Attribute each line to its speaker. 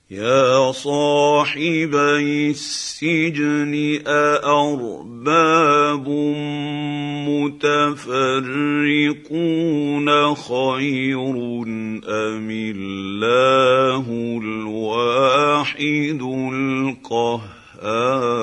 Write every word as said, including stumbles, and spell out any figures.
Speaker 1: يا صاحبي السجن أأرباب متفرقون خير أم الله الواحد القهار.